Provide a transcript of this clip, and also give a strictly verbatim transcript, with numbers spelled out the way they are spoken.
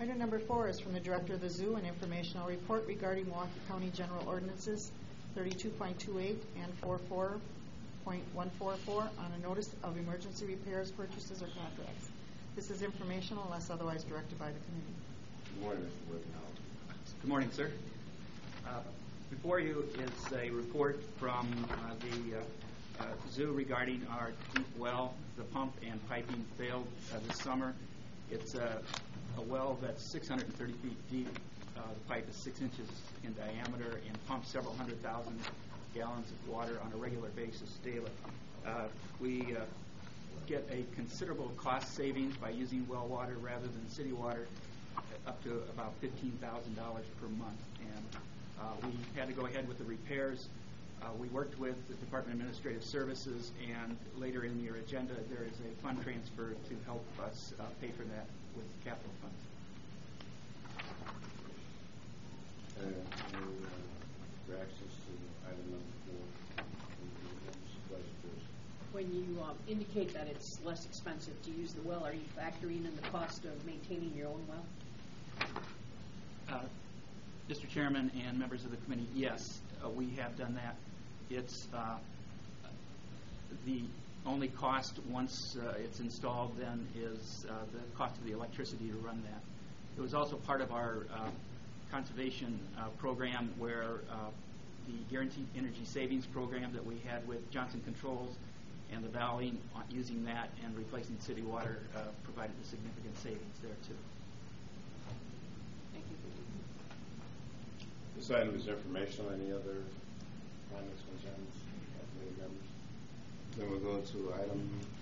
Item number four is from the Director of the Zoo, an informational report regarding Milwaukee County General Ordinances thirty-two point two eight and forty-four point one four four on a notice of emergency repairs, purchases, or contracts. This is informational unless otherwise directed by the committee. Good morning, Mister Wittenhouse. Good morning, sir. Uh, before you is a report from uh, the uh, uh, zoo regarding our deep well. The pump and piping failed uh, this summer. It's uh, a well that's six hundred thirty feet deep. Uh, the pipe is six inches in diameter and pumps several hundred thousand gallons of water on a regular basis daily. Uh, we uh, get a considerable cost savings by using well water rather than city water, up to about fifteen thousand dollars per month. And uh, we had to go ahead with the repairs. Uh, we worked with the Department of Administrative Services, and later in your agenda there is a fund transfer to help us uh, pay for that with capital funds. Uh, any uh, reactions to item number four? When you um, indicate that it's less expensive to use the well, are you factoring in the cost of maintaining your own well? Uh, Mister Chairman and members of the committee, yes, uh, we have done that. It's uh, the only cost once uh, it's installed then is uh, the cost of the electricity to run that. It was also part of our uh, conservation uh, program where uh, the Guaranteed Energy Savings program that we had with Johnson Controls and the Valley, uh, using that and replacing city water uh, provided a significant savings there too. Thank you. This item is informational. Any other comments, concerns, committee members? Then we'll go to item